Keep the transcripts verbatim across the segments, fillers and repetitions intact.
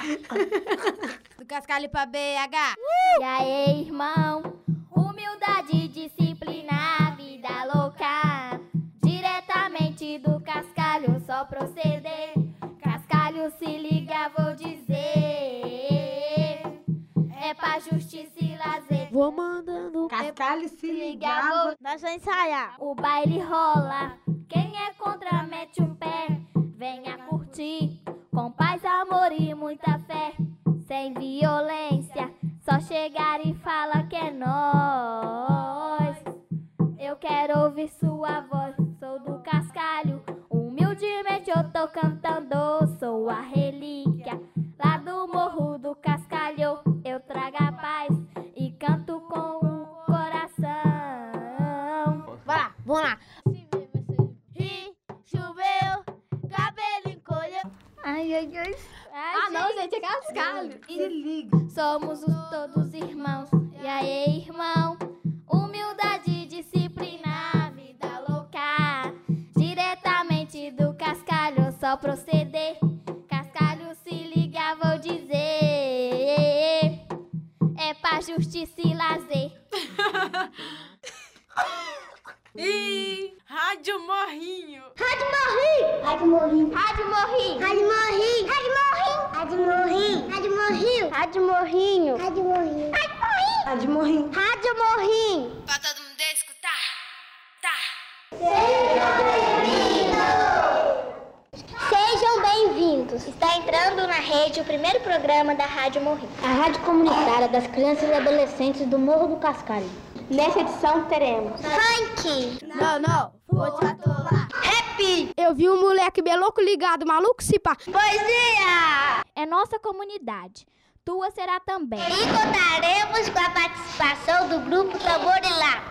Do Cascalho pra B H. Uh! E aí, irmão? Humildade, disciplina, vida louca. Diretamente do Cascalho, só proceder. Cascalho, se liga, vou dizer. É pra justiça e lazer. Vou mandando. Cascalho, se liga, vou... Nós vamos ensaiar. O baile rola. Quem é contra, mete um pé. Venha curtir. Com paz, amor e muita fé. Sem violência. Só chegar e fala que é nós. Eu quero ouvir sua voz. Sou do Cascalho. Humildemente eu tô cantando. Sou a relíquia lá do morro do Cascalho. Eu trago a paz e canto com o coração. Vai lá, vamos lá. Ri, choveu, cabelo encolheu. Ai, ai, ai. Ah, não, gente, é Cascalho. Se liga. Somos os todos irmãos. E aí, irmão? Humildade, disciplina, vida louca. Diretamente do Cascalho, só proceder. Cascalho, se liga, vou dizer. É pra justiça e lazer. Ih, Rádio Morrinho. Rádio Morrinho. Rádio Morrinho. Rádio Morrinho. Rádio Morrinho. Rádio Morrinho. Rádio Morrinho. Rádio Morrinho. Rádio Morrinho. Rádio Morrinho. Rádio Morrinho. Rádio Morrinho. Pra todo mundo escutar. Tá. Sejam bem-vindos. Está entrando na rede o primeiro programa da Rádio Morrinho. A rádio comunitária das crianças e adolescentes do Morro do Cascalho. Nessa edição teremos funk. Não, não. Vou te atolar. Rap. Eu vi um moleque bem louco ligado, maluco, se pá. Poesia. É nossa comunidade. Tua será também. E contaremos com a participação do grupo Tamborilá.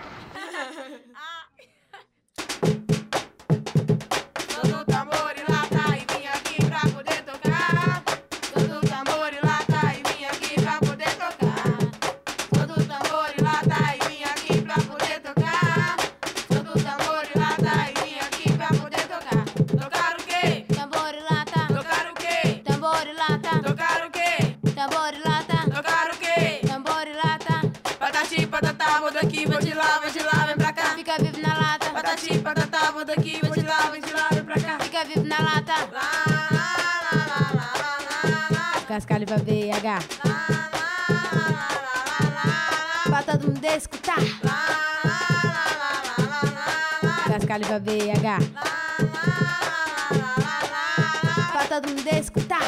Todo tambor e lata e vim aqui pra poder tocar. Todo tambor e lata e vim aqui pra poder tocar. Todo tambor e lata e vim aqui pra poder tocar. Todo tambor e lata e vim aqui pra poder tocar. Tocar o quê? Tambor e lata. Tocar o quê? Tambor e lata. Tocar o quê? Tambor e lata. Tocar o quê? Tambor e lata. Patati, patatá, vou daqui, vou de lá, vou de lá, vem pra cá. Fica vivo na lata. Patati, patatá, vou daqui, vou de lá, vou de lá, vem pra cá. Fica vivo na lata. Lá, lá, lá, lá, lá, lá, lá. Cascalho pra B H. Pra todo mundo escutar. Cascalho pra B H. Pra todo mundo escutar.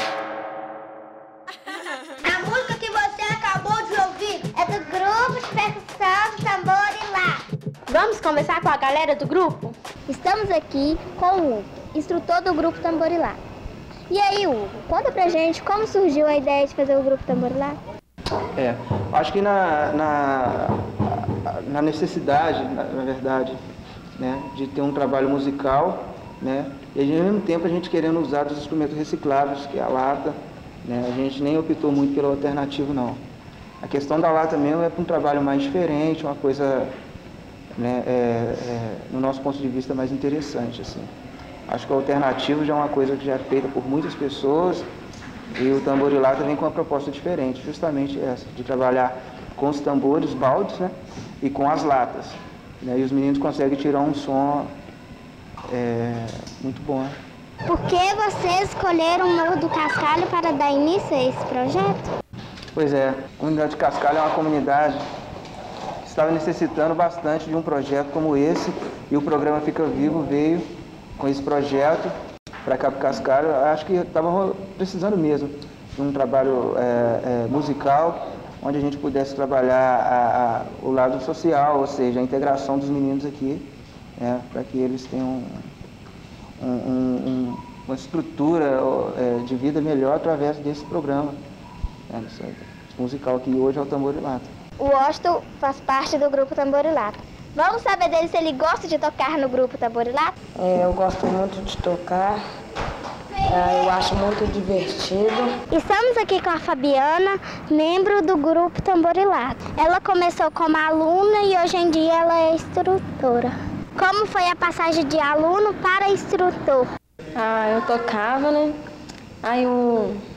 A música que você acabou de ouvir é do grupo de percussão Tamborilá. Vamos conversar com a galera do grupo? Estamos aqui com o Hugo, instrutor do grupo Tamborilá. E aí, Hugo, conta pra gente como surgiu a ideia de fazer o grupo Tamborilá? É, acho que na, na, na necessidade, na, na verdade, né, de ter um trabalho musical, né, e ao mesmo tempo a gente querendo usar os instrumentos recicláveis, que é a lata, né, a gente nem optou muito pelo alternativo, não. A questão da lata mesmo é para um trabalho mais diferente, uma coisa, né, é, é, no nosso ponto de vista, mais interessante, assim. Acho que o alternativo já é uma coisa que já é feita por muitas pessoas e o Tamborilá vem com uma proposta diferente, justamente essa, de trabalhar com os tambores, baldes, né, e com as latas. Né, e os meninos conseguem tirar um som é, muito bom. Né? Por que vocês escolheram o Morro do Cascalho para dar início a esse projeto? Pois é, a comunidade de Cascalho é uma comunidade que estava necessitando bastante de um projeto como esse e o programa Fica Vivo veio com esse projeto para cá para Cascalho. Acho que estava precisando mesmo de um trabalho é, é, musical onde a gente pudesse trabalhar a, a, o lado social, ou seja, a integração dos meninos aqui, né, para que eles tenham um, um, um, uma estrutura é, de vida melhor através desse programa. É, musical que hoje é o Tamborilá. O Washington faz parte do grupo Tamborilá. Vamos saber dele se ele gosta de tocar no grupo Tamborilá? É, eu gosto muito de tocar, é, eu acho muito divertido. Estamos aqui com a Fabiana, membro do grupo Tamborilá. Ela começou como aluna e hoje em dia ela é instrutora. Como foi a passagem de aluno para instrutor? Ah, eu tocava, né? Aí o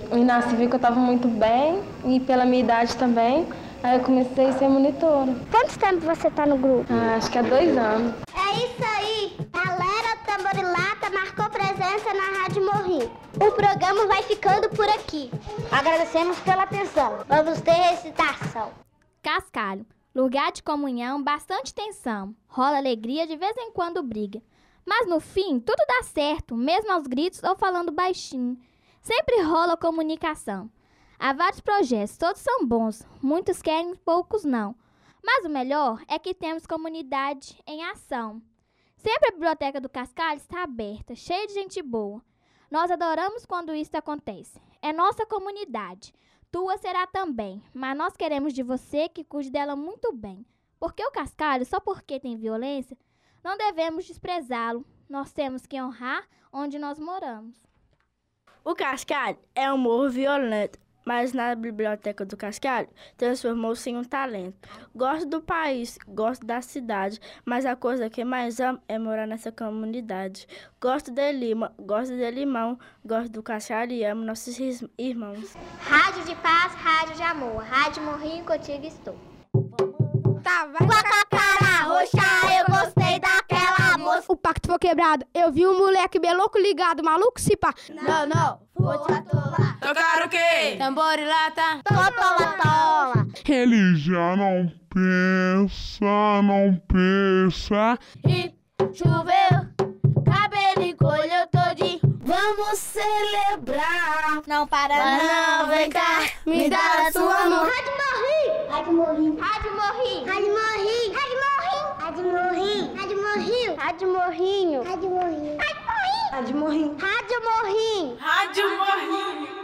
O Inácio viu que eu estava muito bem e pela minha idade também, aí eu comecei a ser monitora. Quanto tempo você está no grupo? Ah, acho que há dois anos. É isso aí! Galera, Tamborilata marcou presença na Rádio Morrinho. O programa vai ficando por aqui. Agradecemos pela atenção. Vamos ter recitação. Cascalho, lugar de comunhão, bastante tensão. Rola alegria, de vez em quando briga. Mas no fim, tudo dá certo, mesmo aos gritos ou falando baixinho. Sempre rola comunicação. Há vários projetos, todos são bons. Muitos querem, poucos não. Mas o melhor é que temos comunidade em ação. Sempre a biblioteca do Cascalho está aberta, cheia de gente boa. Nós adoramos quando isso acontece. É nossa comunidade. Tua será também, mas nós queremos de você que cuide dela muito bem. Porque o Cascalho, só porque tem violência, não devemos desprezá-lo. Nós temos que honrar onde nós moramos. O Cascalho é um morro violento, mas na biblioteca do Cascalho transformou-se em um talento. Gosto do país, gosto da cidade, mas a coisa que mais amo é morar nessa comunidade. Gosto de Lima, gosto de Limão, gosto do Cascalho e amo nossos irmãos. Rádio de paz, rádio de amor. Rádio Morrinho, contigo estou. Tá, vai. Com a cara roxa, eu gostei daquela moça. O pacto foi quebrado. Eu vi um moleque bem louco ligado, maluco se pá. Não, não, vou te atolar. Tocar o quê? Tambor e lata. Tola, tola. Ele já não pensa, não pensa. E choveu, cabelo encolheu todinho. Vamos celebrar. Não para Não, vem cá, me dá a sua mão. Rádio Morrinho. Rádio Morrinho. Rádio Morrinho. Rádio Morrinho. Rádio Morrinho. Rádio Morrinho. Rádio Morrinho. Rádio Morrinho. Rádio Morrinho. Rádio Morrinho. Rádio Morrinho.